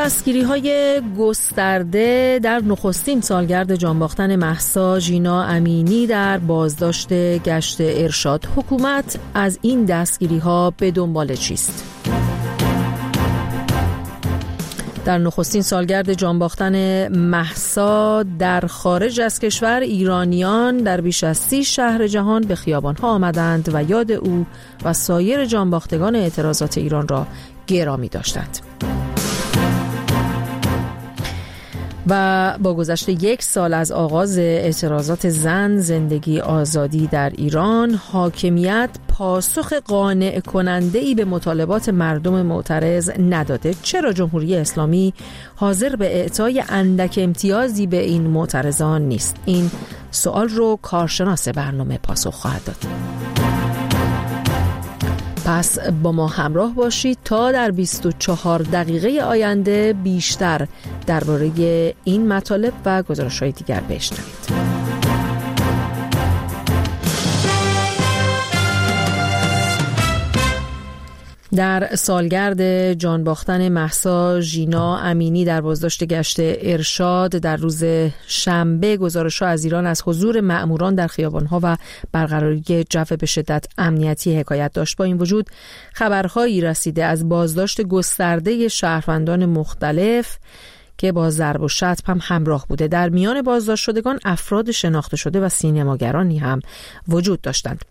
دستگیری‌های گسترده در نخستین سالگرد جانباختن مهسا ژینا امینی در بازداشت گشت ارشاد، حکومت از این دستگیری‌ها به دنبال چیست؟ در نخستین سالگرد جانباختن مهسا در خارج از کشور، ایرانیان در بیش از 30 شهر جهان به خیابان‌ها آمدند و یاد او و سایر جانباختگان اعتراضات ایران را گرامی داشتند. و با گذشت 1 سال از آغاز اعتراضات زن، زندگی، آزادی در ایران، حاکمیت پاسخ قانع کننده‌ای به مطالبات مردم معترض نداده. چرا جمهوری اسلامی حاضر به اعطای اندک امتیازی به این معترضان نیست؟ این سوال رو کارشناس برنامه پاسخ خواهد داد. پس با ما همراه باشید تا در 24 دقیقه آینده بیشتر درباره این مطالب و گزارش‌های دیگر بشنوید. در سالگرد جانباختن مهسا ژینا امینی در بازداشت گشت ارشاد در روز شنبه، گزارش‌ها از ایران از حضور مأموران در خیابان‌ها و برقراری جو به شدت امنیتی حکایت داشت. با این وجود خبرهایی رسیده از بازداشت گسترده شهروندان مختلف که با ضرب و شتم هم همراه بوده. در میان بازداشت شدگان افراد شناخته شده و سینماگرانی هم وجود داشتند.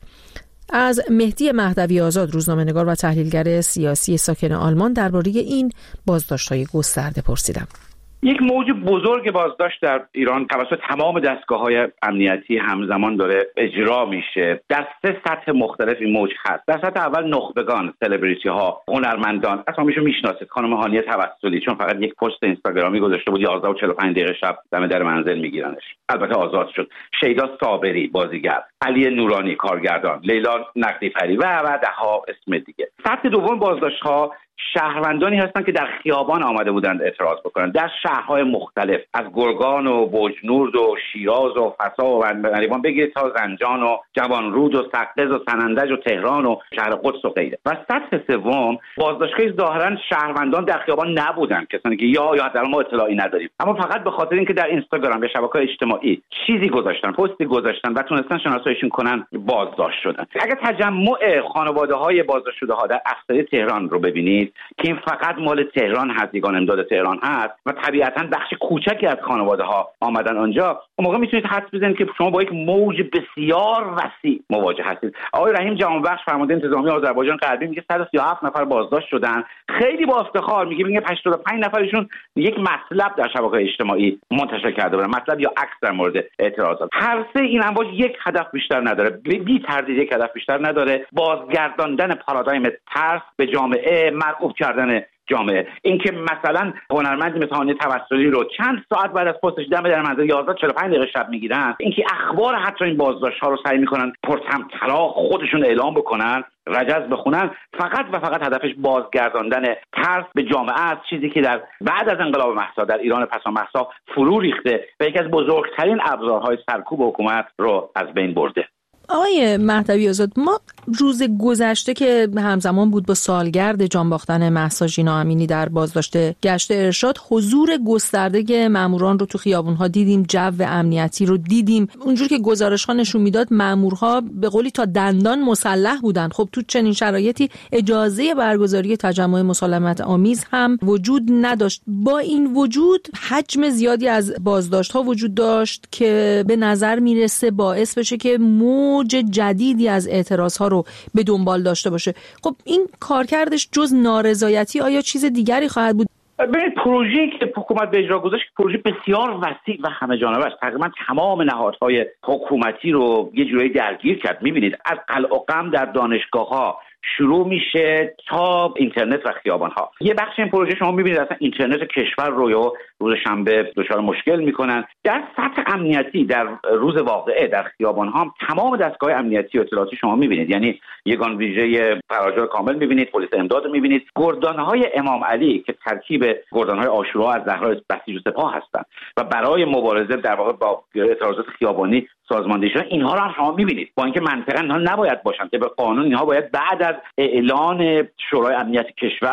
از مهدی مهدوی آزاد، روزنامه‌نگار و تحلیلگر سیاسی ساکن آلمان، درباره این بازداشت‌های گسترده پرسیدم. یک موج بزرگ بازداشت در ایران توسط تمام دستگاه‌های امنیتی همزمان داره اجرا میشه. در 3 سطح مختلف این موج هست. در سطح اول نخبگان، سلبریتی‌ها، هنرمندان، اسامیشو میشناسید، خانم هانیه توسلی، چون فقط یک پست اینستاگرامی گذاشته بود 11:45 دقیقه شب دم در منزل میگیرنش، البته آزاد شد. شیدا صابری بازیگر، علی نورانی کارگردان، لیلا نقدی‌پری و ده‌ها اسم دیگه. سطح دوم بازداشت‌ها شهروندانی هستند که در خیابان آمده بودند اعتراض بکنند، در شهرهای مختلف، از گرگان و بوجنورد و شیراز و فسا و نریوان بگیرید تا زنجان و جوانرود و سقز و سنندج و تهران و شهر قدس و غیره. و سطح سوم بازداشت‌های ظاهرا شهروندان در خیابان نبودند، کسانی که یا در ما اطلاعی نداریم، اما فقط به خاطر اینکه در اینستاگرام یا شبکه‌های اجتماعی چیزی گذاشتن، پستی گذاشتن و تونستن شناساییشون کنن، بازداشت شدن. اگه تجمع خانواده‌های بازداشت شده‌ها در اقصای تهران رو ببینید که این فقط مال تهران هست، یگان امداد تهران هست و طبیعتاً بخش کوچکی از خانواده‌ها آمدن آنجا، اون موقع میتونید حدس بزنید که شما با یک موج بسیار وسیع مواجه هستید. آقای رحیم جهانبخش، فرمانده انتظامی آذربایجان غربی، میگه 137 نفر بازداشت شدن. خیلی با افتخار میگه 85 نفرشون یک مطلب در شبکه‌های اجتماعی منتشر کرده بودن، مطلب یا عکس در مورد اعتراضات. هر سه این امواج یک هدف بیشتر نداره، بی تردید یک هدف بیشتر نداره: بازگرداندن پارادایم ترس به جامعه، مرعوب کردن جامعه. اینکه مثلا هنرمندی مثل هانیه توسلی رو چند ساعت بعد از پستش دم در منزل 11:45 دقیقه شب میگیرن، اینکه اخبار حتی این بازداشت‌ها رو سعی میکنن پرطمطراق خودشون اعلام بکنن، رجز بخونن، فقط و فقط هدفش بازگرداندن ترس به جامعه است، چیزی که در بعد از انقلاب مهسا در ایران پسا مهسا فرو ریخته و یکی از بزرگترین ابزارهای سرکوب حکومت رو از بین برده. آقای مهدوی آزاد، ما روز گذشته که همزمان بود با سالگرد جانباختن مهسا ژینا امینی در بازداشت گشت ارشاد، حضور گسترده ماموران رو تو خیابون‌ها دیدیم، جو امنیتی رو دیدیم. اونجور که گزارش‌ها نشون میداد مامورها به قولی تا دندان مسلح بودن. خب تو چنین شرایطی اجازه برگزاری تجمع مسالمت آمیز هم وجود نداشت. با این وجود حجم زیادی از بازداشت‌ها وجود داشت که به نظر میرسه باعث بشه که موج جدیدی از اعتراض‌ها رو به دنبال داشته باشه. خب این کارکردش جز نارضایتی آیا چیز دیگری خواهد بود؟ ببینید، پروژه‌ای که حکومت به اجرا گذاشت پروژه بسیار وسیع و همه‌جانبه است. تقریبا تمام نهادهای حکومتی رو یه جوری درگیر کرد. می‌بینید از قلع و قم در دانشگاه‌ها شروع میشه تا اینترنت و خیابان‌ها. یه بخش این پروژه شما می‌بینید اصلا اینترنت کشور رو روز شنبه دچار مشکل میکنن. در سطح امنیتی در روز واقعه در خیابان‌ها هم تمام دستگاه امنیتی و اطلاعاتی شما می‌بینید، یعنی یگان ویژه فراجار کامل می‌بینید، پلیس امداد می‌بینید، گردان‌های امام علی که ترکیب گردان‌های عاشورا از زهرا بسیج و سپاه هستند و برای مبارزه در واقع با اعتراضات خیابانی سازماندهی شدن، اینها رو هم شما می‌بینید. با اینکه منطقاً اینها نباید باشن که به قانون اینها باید بعد از اعلان شورای امنیت کشور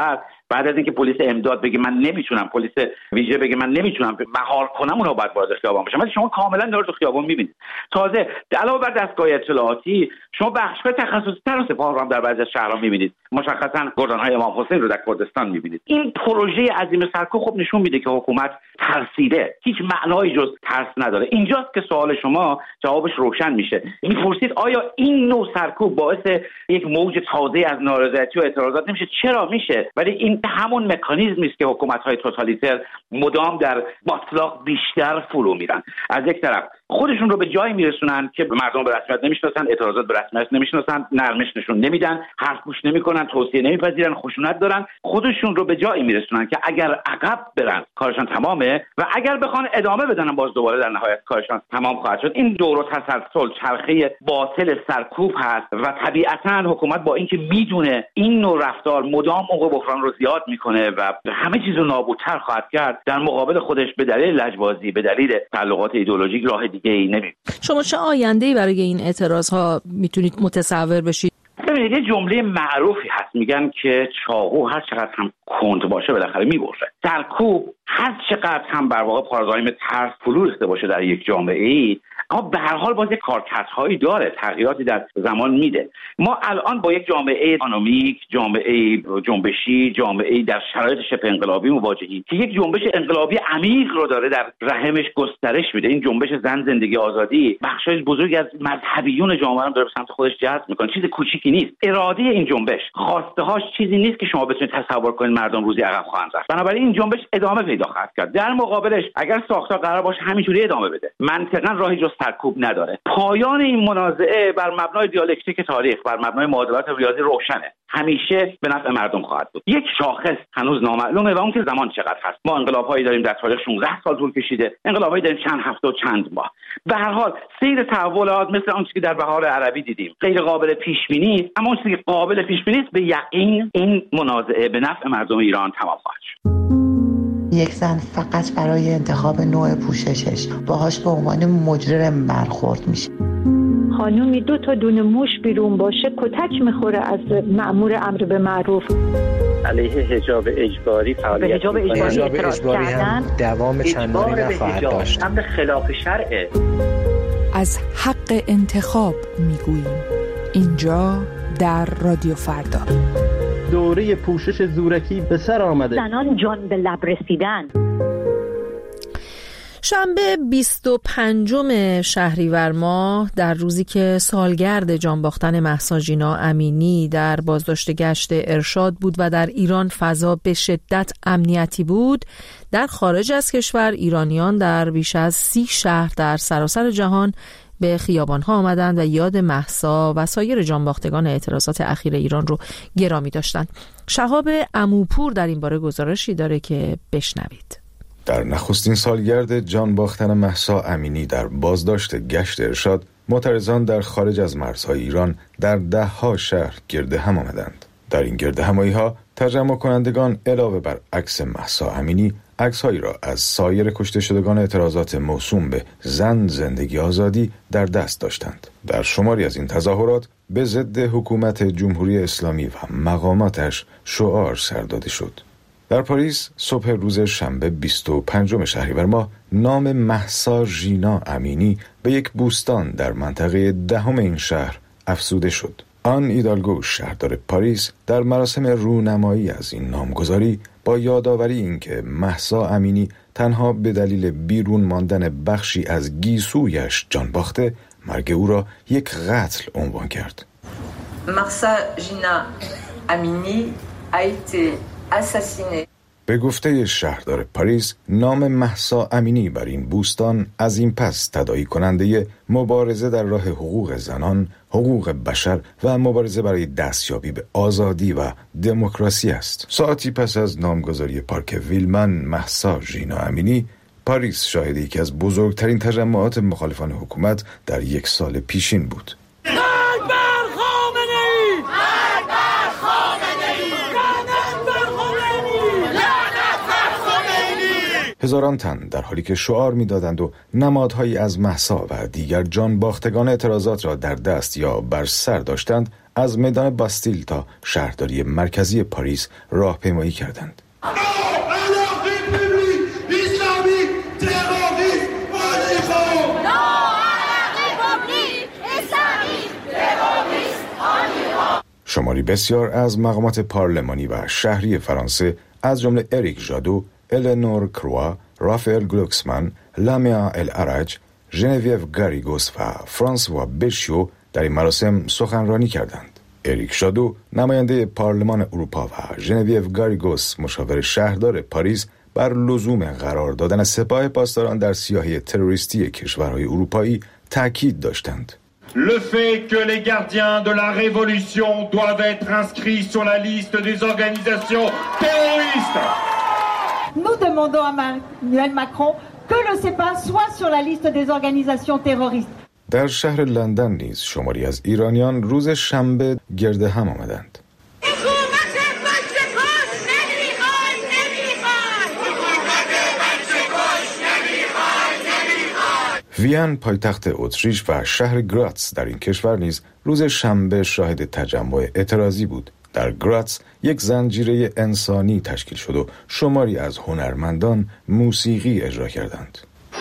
بعد از اینکه پلیس امداد بگه من نمیتونم، پلیس ویژه بگه من نمیتونم مهار کنم، اونها باید وارد خیابان بشن. ولی شما کاملا داره تو خیابان میبینید. تازه علاوه بر دستگاه اطلاعاتی شما بخش‌های تخصصی‌تر و سپاه رو هم در بعضی از شهرها میبینید. مشخصا گردان‌های امام حسین رو در کردستان میبینید. این پروژه عظیم سرکوب خب نشون میده که حکومت ترسیده، هیچ معنایی جز ترس نداره. اینجاست که سوال شما جوابش روشن میشه. میپرسید آیا این نوع سرکوب باعث یک موج تازه از نارضایتی و اعتراضات نمیشه؟ چرا میشه، ولی این همون مکانیزمی است که حکومت‌های توتالیتر مدام در باطلاق بیشتر فرو میرن. از یک طرف خودشون رو به جایی میرسونن که مردم به رسمیت نمیشناسن، اعتراضات به رسمیت نمیشناسن، نرمش نشون نمیدن، حرف گوش نمیکنن، توصیه نمیپذیرن، خشونت دارن. خودشون رو به جایی میرسونن که اگر عقب برن کارشان تمامه و اگر بخوان ادامه بدن باز دوباره در نهایت کارشان تمام خواهد شد. این دور و تسلسل چرخه باطل سرکوب هست و طبیعتاً حکومت با اینکه میدونه این نوع رفتار مدام عمق بحران رو زیاد میکنه و همه چیز رو نابودتر خواهد کرد، در مقابل خودش به دلیل لجبازی، به دلیل تعلقات ایدئولوژیک راه دیگه‌ای نمی‌بینه. شما چه آینده‌ای برای این اعتراض‌ها میتونید متصور بشید؟ ببینید یه جمله معروفی هست، میگن که چاقو هر چقدر هم کند باشه بالاخره میبره. سرکوب هر چقدر هم بر واقع پارادایم ترس فرو ریخته باشه در یک جامعه‌ای، اما به هر حال باز یک کارکردهایی داره، تغییراتی در زمان میده. ما الان با یک جامعه اکونومیک، جامعه جنبشی، جامعه در شرایط شبه انقلابی مواجهیم که یک جنبش انقلابی عمیق رو داره در رحمش گسترش میده. این جنبش زن، زندگی، آزادی بخشای بزرگی از مذهبیون جامعه رو داره به سمت خودش جذب میکنه. چیز کوچیکی نیست. اراده این جنبش، خواسته‌هاش چیزی نیست که شما بتونید تصور کنید مردم روزی عقب خواهند رفت. بنابراین این جنبش ادامه پیدا خواهد کرد. در مقابلش اگر ساختار قرار باشه همینجوری ادامه بده، منطقاً راهی جز سرکوب نداره. پایان این منازعه بر مبنای دیالکتیک تاریخ، بر مبنای معادلات ریاضی روشنه. همیشه به نفع مردم خواهد بود. یک شاخص هنوز نامعلومه و اون که زمان چقدر هست. ما انقلاب‌هایی داریم در تاریخ 16 سال طول کشیده، انقلاب‌هایی داریم چند هفته و چند ماه. به هر حال سیر تحولات مثل اون چیزی که در بهار عربی دیدیم غیر قابل پیش بینی، اما اون چیزی که قابل پیش بینی است به یقین این منازعه به نفع مردم ایران تمام خواهد شد. یک زن فقط برای انتخاب نوع پوششش باهاش به عنوان مجرم برخورد میشه. خانومی 2 تا دونه موش بیرون باشه کتک میخوره از مأمور امر به معروف. علیه حجاب اجباری فعالیت به حجاب اجباری هم دوام چندانی نخواهد داشت. امر خلاف شرعه. از حق انتخاب میگوییم اینجا در رادیو فردا. دوره پوشش زورکی به سر آمده. زنان جان به لب رسیدن. شنبه 25 شهریور ماه در روزی که سالگرد جان باختن مهسا ژینا امینی در بازداشت گشت ارشاد بود و در ایران فضا به شدت امنیتی بود، در خارج از کشور ایرانیان در بیش از 30 شهر در سراسر جهان به خیابان‌ها آمدند و یاد مهسا و سایر جانباختگان اعتراضات اخیر ایران رو گرامی داشتند. شهاب عموپور در این باره گزارشی داره که بشنوید. در نخستین سالگرد جان باختن مهسا امینی در بازداشت گشت ارشاد، معترضان در خارج از مرزهای ایران در 10 شهر گرد هم آمدند. در این گرد همایی‌ها تجمع کنندگان علاوه بر عکس مهسا امینی، عکس‌هایی را از سایر کشته شدگان اعتراضات موسوم به زن، زندگی، آزادی در دست داشتند. در شماری از این تظاهرات به ضد حکومت جمهوری اسلامی و مقاماتش شعار سر داده شد. در پاریس صبح روز شنبه 25 شهریور ماه نام مهسا ژینا امینی به یک بوستان در منطقه 10 این شهر افزوده شد. آن ایدالگو شهردار پاریس در مراسم رونمایی از این نامگذاری با یادآوری اینکه مهسا امینی تنها به دلیل بیرون ماندن بخشی از گیسویش جان باخته، مرگ او را یک قتل عنوان کرد. مهسا ژینا امینی a été assassinée. به گفته شهردار پاریس، نام مهسا امینی بر این بوستان از این پس تداعی کننده مبارزه در راه حقوق زنان، حقوق بشر و مبارزه برای دستیابی به آزادی و دموکراسی است. ساعتی پس از نامگذاری پارک ویلمن مهسا ژینا امینی، پاریس شاهد یکی از بزرگترین تجمعات مخالفان حکومت در یک سال پیشین بود. هزاران تن در حالی که شعار می‌دادند و نمادهایی از مهسا و دیگر جان باختگان اعتراضات را در دست یا بر سر داشتند، از میدان باستیل تا شهرداری مرکزی پاریس راهپیمایی کردند. شماری بسیار از مقامات پارلمانی و شهری فرانسه از جمله اریک ژادو، النور کروا، رافائل گلوکسمن، لامیا الارج، ژنویو گاریگوس و فرانسوا بشیو در این مراسم سخنرانی کردند. اریک ژادو نماینده پارلمان اروپا و ژنویو گاریگوس مشاور شهردار پاریس بر لزوم قرار دادن سپاه پاسداران در سیاهی تروریستی کشورهای اروپایی تاکید داشتند. Le fait que les gardiens de la révolution doivent être inscrits sur la liste des organisations terroristes. Nous demandons à Emmanuel Macron que le CEPA soit sur la liste des organisations terroristes. در شهر لندن نیز شماری از ایرانیان روز شنبه گرد هم آمدند. وین پایتخت اتریش و شهر گراتس در این کشور نیز روز شنبه شاهد تجمع اعتراضی بود. در گراتس یک زنجیره انسانی تشکیل شد و شماری از هنرمندان موسیقی اجرا کردند.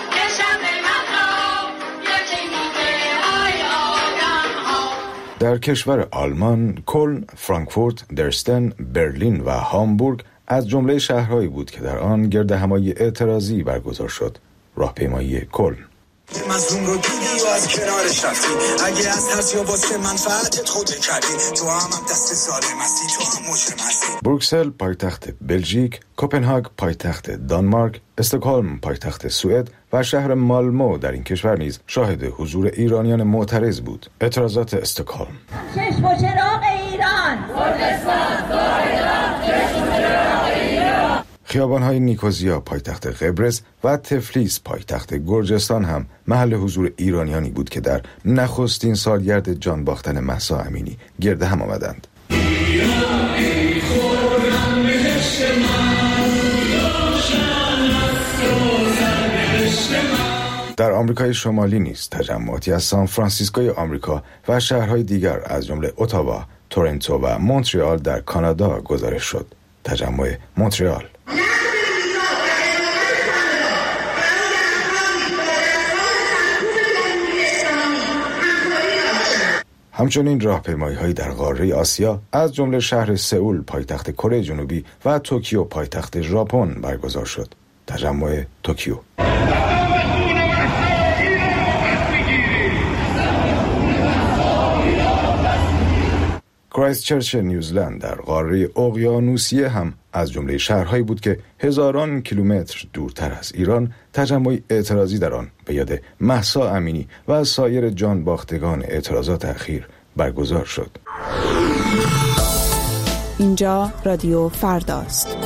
در کشور آلمان، کلن، فرانکفورت، درستن، برلین و هامبورگ از جمله شهرهایی بود که در آن گردهمایی اعتراضی برگزار شد. راهپیمایی کلن. مظلوم رو دیدی و از کنارش رفتی، اگه از ترس یا واسه منفعتت خودت کردی، تو هم دست ظالم هستی، تو هم مجرم هستی. بروکسل پایتخت بلژیک، کوپنهاگ پایتخت دانمارک، استکهلم پایتخت سوئد و شهر مالمو در این کشور نیز شاهد حضور ایرانیان معترض بود. اعتراضات استکهلم: چشم و چراغ ایران، کردستان زایران، چشم و چراغ ایران. خیابان‌های نیکوزیا پایتخت قبرس و تفلیس پایتخت گرجستان هم محل حضور ایرانیانی بود که در نخستین سالگرد جان باختن مهسا امینی گرد هم آمدند. در آمریکای شمالی نیز تجمعاتی از سان فرانسیسکوی آمریکا و شهرهای دیگر از جمله اتاوا، تورنتو و مونترئال در کانادا گزارش شد. تجمع مونترئال. همچنین راهپیمایی‌هایی در قاره آسیا از جمله شهر سئول پایتخت کره جنوبی و توکیو پایتخت ژاپن برگزار شد. تجمع توکیو. کرایستچرچ نیوزلند در قاره اقیانوسیه هم از جمله شهرهایی بود که هزاران کیلومتر دورتر از ایران تجمع اعتراضی در آن به یاد مهسا امینی و سایر جان باختگان اعتراضات اخیر برگزار شد. اینجا رادیو فرداست.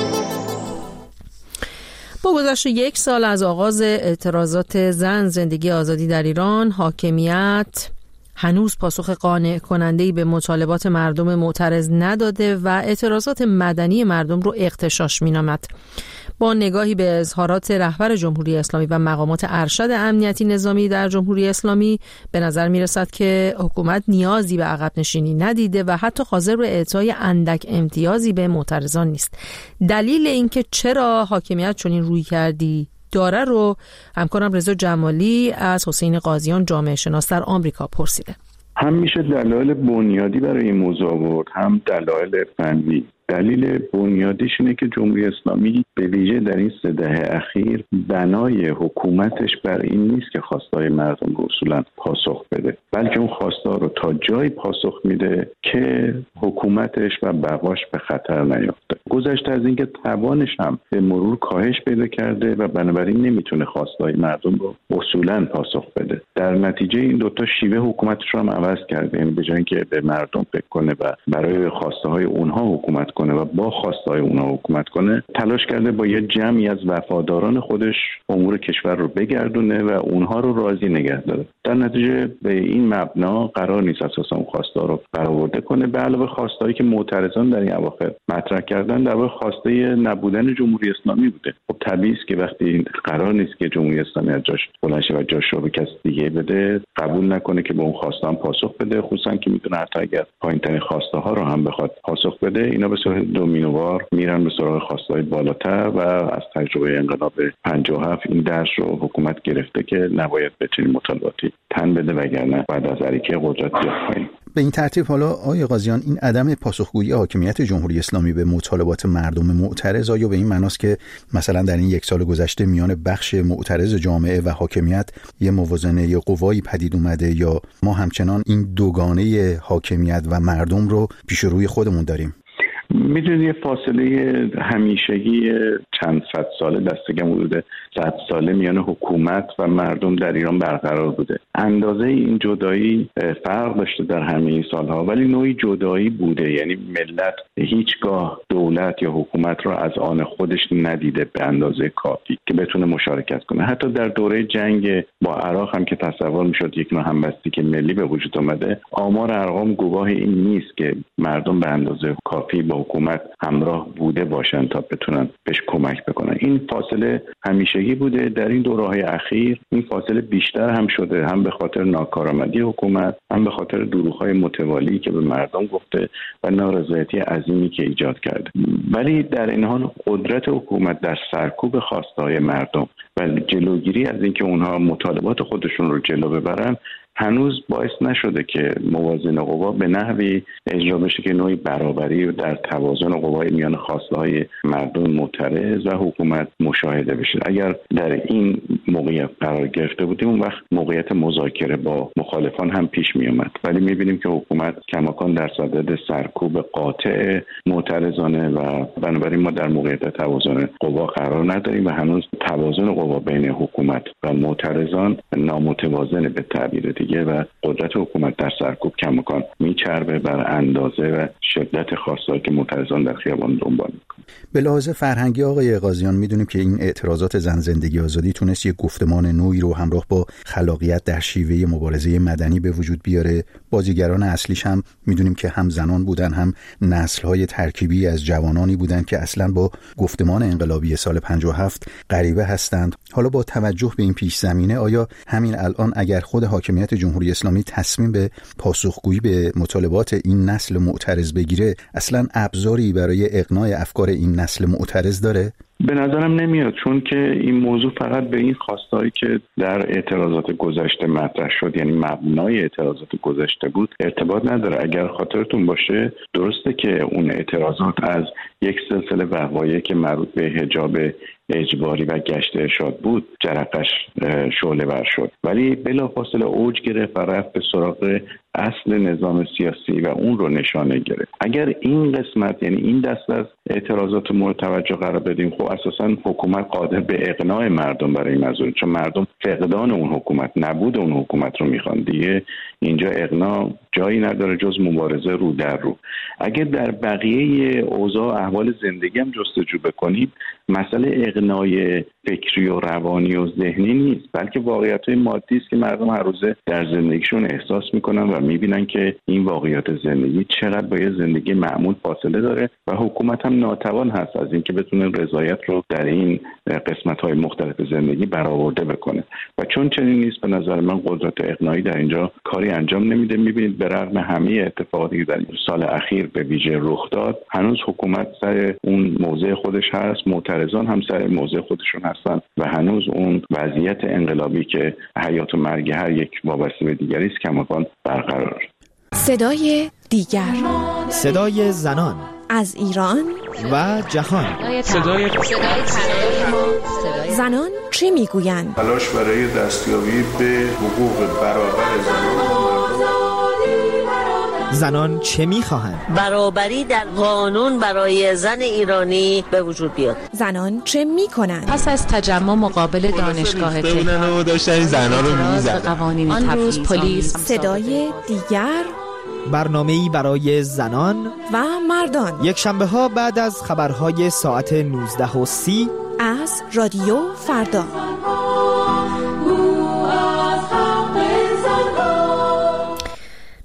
با گذشت 1 سال از آغاز اعتراضات زن زندگی آزادی در ایران، حاکمیت هنوز پاسخ قانع کننده‌ای به مطالبات مردم معترض نداده و اعتراضات مدنی مردم رو اغتشاش می‌نامد. با نگاهی به اظهارات رهبر جمهوری اسلامی و مقامات ارشد امنیتی نظامی در جمهوری اسلامی به نظر می‌رسد که حکومت نیازی به عقب نشینی ندیده و حتی حاضر به اعطای اندک امتیازی به معترضان نیست. دلیل اینکه چرا حاکمیت چنین روی کردی داره رو همکارم رضا جمالی از حسین قاضیان جامعه شناس در آمریکا پرسیده. هم میشه دلایل بنیادی برای این موضوع آورد، هم دلایل فنی. دلیل بنیادیش اینه که جمهوری اسلامی به ویژه در این 3 دهه اخیر بنای حکومتش بر این نیست که خواستهای مردم رو اصولا پاسخ بده، بلکه اون خواستها رو تا جایی پاسخ میده که حکومتش و بقاش به خطر نیفته. گذشته از اینکه توانش هم به مرور کاهش پیدا کرده و بنابراین نمیتونه خواستهای مردم رو اصولا پاسخ بده. در نتیجه این دوتا شیوه حکومتش رو هم عوض کرده، یعنی به جای اینکه به مردم فکر کنه و برای خواستهای اونها حکومت کنه و با خواستهای اونها حکومت کنه، تلاش کرده با یه جمعی از وفاداران خودش امور کشور رو بگردونه و اونها رو راضی نگه داره. در نتیجه به این مبنا قرار نیست اساسا اون خواستا رو برآورده کنه، به علاوه خواستایی که معترضان در این اواخر مطرح کردن بودن در واقع خواسته نبودن جمهوری اسلامی بوده. خب طبیعی است که وقتی قرار نیست که جمهوری اسلامی از جاش بلند شه و جاش رو به کسی دیگه بده، قبول نکنه که به اون خواسته هم پاسخ بده، خصوصا که میدونه حتی اگر پایین‌ترین خواسته ها رو هم بخواد پاسخ بده، اینا به صورت دومینووار میرن به سراغ خواسته‌های بالاتر و از تجربه انقلاب 57 این درس رو حکومت گرفته که نباید به چنین مطالباتی تن بده، وگرنه بعد از اریکه قدرت بیاد پایین. به این ترتیب حالا آقای قاضیان، این عدم پاسخگویی حاکمیت جمهوری اسلامی به مطالبات مردم معترض آیا به این معناست که مثلا در این یک سال گذشته میان بخش معترض جامعه و حاکمیت یه موازنه قوایی پدید اومده، یا ما همچنان این دوگانه حاکمیت و مردم رو پیش روی خودمون داریم؟ میدونید یه فاصله همیشگی چند صد ساله، دستگم حدود 100 ساله میان حکومت و مردم در ایران برقرار بوده. اندازه این جدایی فرق داشته در همه این سالها، ولی نوعی جدایی بوده، یعنی ملت هیچگاه دولت یا حکومت را از آن خودش ندیده به اندازه کافی که بتونه مشارکت کنه. حتی در دوره جنگ با عراق هم که تصور میشد یک نوع همبستگی ملی به وجود آمده، آمار ارقام گواه این نیست که مردم به اندازه کافی با حکومت همراه بوده باشن تا بتونن بهش کمک بکنن. این فاصله همیشگی بوده. در این دوره‌های اخیر این فاصله بیشتر هم شده، هم به خاطر ناکارآمدی حکومت، هم به خاطر دروغ‌های متوالی که به مردم گفته و نارضایتی عظیمی که ایجاد کرده. ولی در این حال قدرت حکومت در سرکوب خواسته‌های مردم و جلوگیری از اینکه اونها مطالبات خودشون رو جلو ببرن هنوز باعث نشده که موازنه قوا به نحوی اجرا بشه که نوعی برابری در توازن قوای میان خواسته‌های مردم معترض و حکومت مشاهده بشه. اگر در این موقعیت قرار گرفته بودیم اون وقت موقعیت مذاکره با مخالفان هم پیش می اومد، ولی می‌بینیم که حکومت کماکان در صدد سرکوب قاطع معترضانه و بنابراین ما در موقعیت توازن قوا قرار نداریم و هنوز توازن قوا بین حکومت و معترضان نامتوازن به تعبیر دیگه و قدرت حکومت در سرکوب کماکان میچربه بر اندازه و شدت خواستهایی که معترضان در خیابان دنبال میکنن. به لحاظ فرهنگی آقای قاضیان میدونیم که این اعتراضات زن زندگی آزادی تونست یک گفتمان نوعی رو همراه با خلاقیت در شیوه مبارزه مدنی به وجود بیاره. بازیگران اصلیش هم میدونیم که هم زنان بودن، هم نسل‌های ترکیبی از جوانانی بودن که اصلاً با گفتمان انقلابی سال 57 غریبه هستند. حالا با توجه به این پیش زمینه آیا همین الان اگر خود حاکمیت جمهوری اسلامی تصمیم به پاسخگویی به مطالبات این نسل معترض بگیره اصلاً ابزاری برای اقناع افکار این نسل معترض داره؟ به نظرم نمیاد، چون که این موضوع فقط به این خواستهایی که در اعتراضات گذشته مطرح شد، یعنی مبنای اعتراضات گذشته بود، ارتباط نداره. اگر خاطرتون باشه درسته که اون اعتراضات از یک سلسله وقایع که مربوط به حجاب اجباری و گشت ارشاد بود جرقش شعله ور شد، ولی بلافاصله اوج گرفت و رفت به سراغ اصل نظام سیاسی و اون رو نشانه گرفت. اگر این قسمت، یعنی این دست از اعتراضات مورد توجه قرار بدیم، خب اساساً حکومت قادر به اقناع مردم برای این موضوع، چون مردم فقدان اون حکومت، نبود اون حکومت رو میخوان. دیگه اینجا اقناع جایی نداره جز مبارزه رو در رو. اگر در بقیه اوضاع احوال زندگی هم جستجو بکنیم، مسئله اقناع فکری و روانی و ذهنی نیست، بلکه واقعیت‌های مادی است که مردم هر روزه در زندگیشون احساس میکنن و میبینن که این واقعیت زندگی چقدر با یه زندگی معمول فاصله داره و حکومت هم ناتوان هست از اینکه بتونه رضایت رو در این قسمت‌های مختلف زندگی برآورده بکنه و چون چنین نیست به نظر من قدرت اقناعی در اینجا کاری انجام نمیده. میبینید به رغم همه اتفاقاتی که در این سال اخیر به ویژه رخ داد، هنوز حکومت سر اون موضع خودش هست، معترضان هم سر موضع خودشون هستن و هنوز اون وضعیت انقلابی که حیات و مرگ هر یک وابسته به دیگری است کماکان برقرار. صدای دیگر، صدای زنان از ایران و جهان. صدای زنان چه میگویند؟ تلاش برای دستیابی به حقوق برابر زنان چه میخواهند؟ برابری در قانون برای زن ایرانی به وجود بیاد. زنان چه میکنند؟ پس از تجمع مقابل دانشگاه تهران داشتن زنان رو میزدن. قوانین آن روز پلیس. صدای دیگر، برنامه‌ای برای زنان و مردان، یک شنبه ها بعد از خبرهای ساعت 19:30 از رادیو فردا.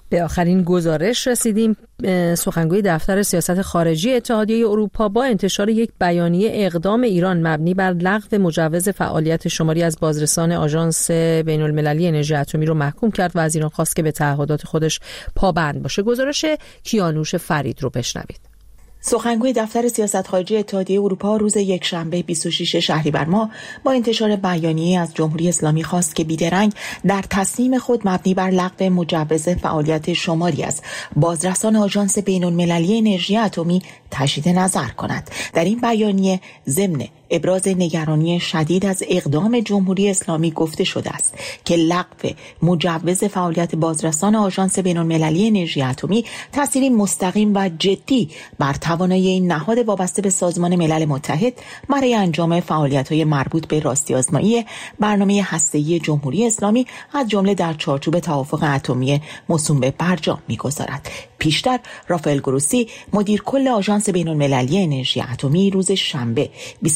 به آخرین گزارش رسیدیم. سخنگوی دفتر سیاست خارجی اتحادیه اروپا با انتشار یک بیانیه اقدام ایران مبنی بر لغو مجوز فعالیت شماری از بازرسان آژانس بین‌المللی انرژی اتمی رو محکوم کرد و از ایران خواست که به تعهدات خودش پابند باشه. گزارش کیانوش فرید رو بشنوید. سخنگوی دفتر سیاست خارجی اتحادیه اروپا روز یکشنبه 26 شهریور ماه با انتشار بیانیه از جمهوری اسلامی خواست که بیدرنگ در تصمیم خود مبنی بر لغو مجوز فعالیت شماری از بازرسان آژانس بین‌المللی انرژی اتمی تجدید نظر کند. در این بیانیه ضمن ابراز نگرانی شدید از اقدام جمهوری اسلامی گفته شده است که لغو مجوز فعالیت بازرسان آژانس بین‌المللی انرژی اتمی تأثیری مستقیم و جدی بر توانایی این نهاد وابسته به سازمان ملل متحد برای انجام فعالیت‌های مربوط به راستی‌آزمایی برنامه هسته‌ای جمهوری اسلامی از جمله در چارچوب توافق اتمی موسوم به برجام می‌گذارد. پیشتر رافائل گروسی مدیر کل آژانس بین‌المللی انرژی اتمی روز شنبه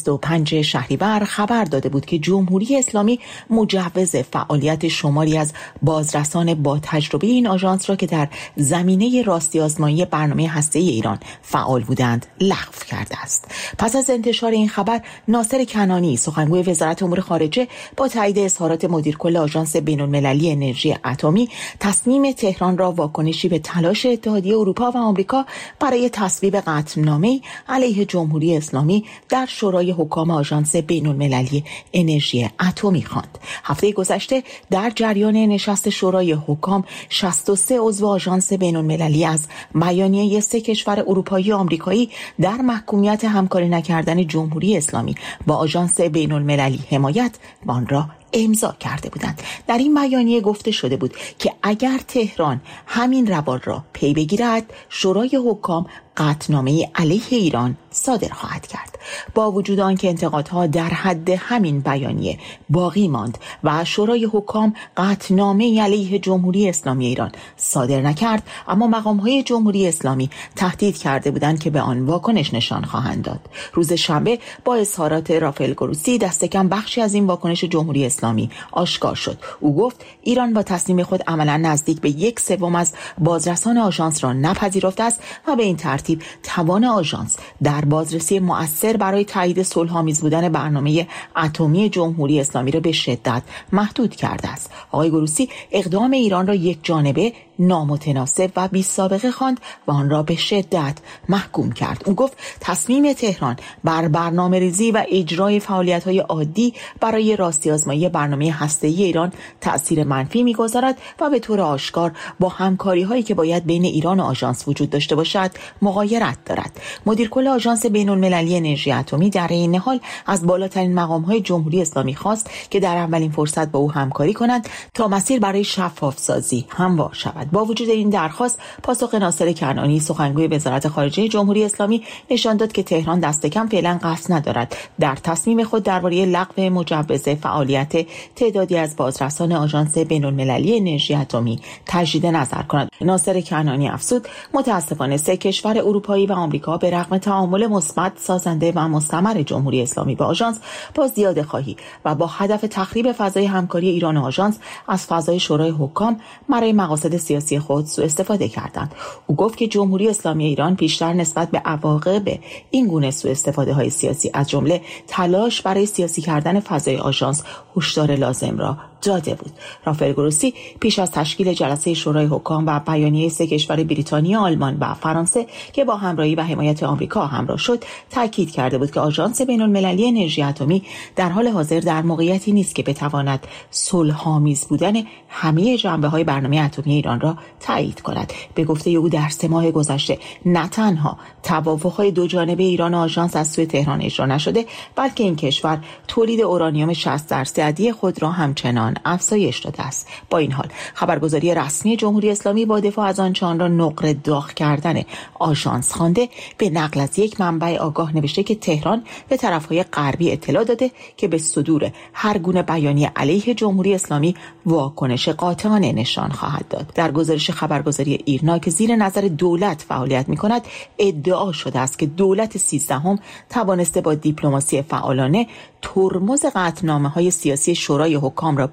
25 شهریور خبر داده بود که جمهوری اسلامی مجوز فعالیت شماری از بازرسان با تجربه این آژانس را که در زمینه راستی‌آزمایی برنامه هسته‌ای ایران فعال بودند لغو کرده است. پس از انتشار این خبر، ناصر کنانی سخنگوی وزارت امور خارجه با تایید اظهارات مدیر کل آژانس بین‌المللی انرژی اتمی تصمیم تهران را واکنشی به تلاش اتحادیه اروپا و آمریکا برای تصویب قطعنامه‌ای علیه جمهوری اسلامی در شورای حکام آژانس بین‌المللی انرژی اتمی خواند. هفته گذشته در جریان نشست شورای حکام 63 عضو آژانس بین‌المللی از بیانیه 3 کشور اروپایی و آمریکایی در محکومیت همکاری نکردن جمهوری اسلامی با آژانس بین‌المللی حمایت و آن را امضا کرده بودند. در این بیانیه گفته شده بود که اگر تهران همین روال را پی بگیرد، شورای حکام قطعنامه‌ای علیه ایران صادر خواهد کرد. با وجود آنکه انتقادها در حد همین بیانیه باقی ماند و شورای حکام قطعنامه‌ای علیه جمهوری اسلامی ایران صادر نکرد، اما مقام‌های جمهوری اسلامی تهدید کرده بودند که به آن واکنش نشان خواهند داد. روز شنبه با اظهارات رافائل گروسی دست کم بخشی از این واکنش جمهوری اسلامی آشکار شد. او گفت ایران با تصمیم خود عملاً نزدیک به 1/3 از بازرسان آژانس را نپذیرفته است و به این ترتیب توان آژانس در بازرسی مؤثر برای تایید صلح‌آمیز بودن برنامه اتمی جمهوری اسلامی را به شدت محدود کرده است. آقای گروسی اقدام ایران را یک جانبه، نامتناسب و بی‌سابقه خواند و آن را به شدت محکوم کرد. او گفت تصمیم تهران بر برنامه‌ریزی و اجرای فعالیت‌های عادی برای راستی‌آزمایی برنامه هسته‌ای ایران تأثیر منفی می‌گذارد و به طور آشکار با همکاری‌هایی که باید بین ایران و آژانس وجود داشته باشد مغایرت دارد. مدیر کل آژانس بین‌المللی انرژی اتمی در این حال از بالاترین مقام‌های جمهوری اسلامی خواست که در اولین فرصت با او همکاری کنند تا مسیر برای شفاف‌سازی هموار شود. با وجود این درخواست، پاسخ ناصر کنعانی سخنگوی وزارت خارجه جمهوری اسلامی نشان داد که تهران دست کم فعلا قصد ندارد در تصمیم خود درباره لغو مجوز فعالیت تعدادی از بازرسان آژانس بین‌المللی انرژی اتمی تجدید نظر کند. ناصر کنعانی افزود متاسفانه 3 کشور اروپایی و آمریکا به رغم تعامل مثبت، سازنده و مستمر جمهوری اسلامی با آژانس با زیاده‌خواهی و با هدف تخریب فضای همکاری ایران و آژانس از فضای شورای حکام برای مقاصد سیاسی خود سوء استفاده کردند. او گفت که جمهوری اسلامی ایران پیشتر نسبت به عواقب این گونه سوء استفاده های سیاسی از جمله تلاش برای سیاسی کردن فضای آژانس هشدار لازم را داده بود. رافائل گروسی پیش از تشکیل جلسه شورای حکام و بیانیه 3 کشور بریتانیا، آلمان و فرانسه که با همراهی و حمایت آمریکا همراه شد، تاکید کرده بود که آژانس بین‌المللی انرژی اتمی در حال حاضر در موقعیتی نیست که بتواند صلح‌آمیز بودن همه جنبه‌های برنامه اتمی ایران را تایید کند. به گفته او در 3 ماه گذشته نه تنها توافق‌های دو جانبه ایران و آژانس از سوی تهران اجرا نشده، بلکه این کشور تولید اورانیوم 60% خود را همچنان افزایش داده است. با این حال خبرگزاری رسمی جمهوری اسلامی با دفاع از آنچه آن را نقره داغ کردن آژانس خوانده، به نقل از یک منبع آگاه نوشته که تهران به طرف‌های غربی اطلاع داده که به صدور هر گونه بیانیه علیه جمهوری اسلامی واکنش قاطعانه نشان خواهد داد. در گزارش خبرگزاری ایرنا که زیر نظر دولت فعالیت می‌کند، ادعا شده است که دولت 13 توانسته با دیپلماسی فعالانه ترمز قطعنامه‌های سیاسی شورای حکام را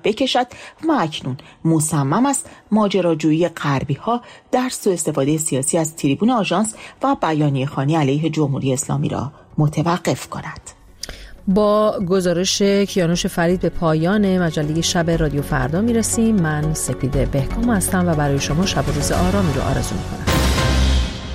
بکشد و اکنون مصمم است ماجراجویی غربی‌ها در سوء استفاده سیاسی از تریبون آژانس و بیانیه‌خوانی علیه جمهوری اسلامی را متوقف کند. با گزارش کیانوش فرید به پایان مجله شب رادیو فردا میرسیم. من سپیده بهکام هستم و برای شما شب و روز آرامی رو آرزو می‌کنم.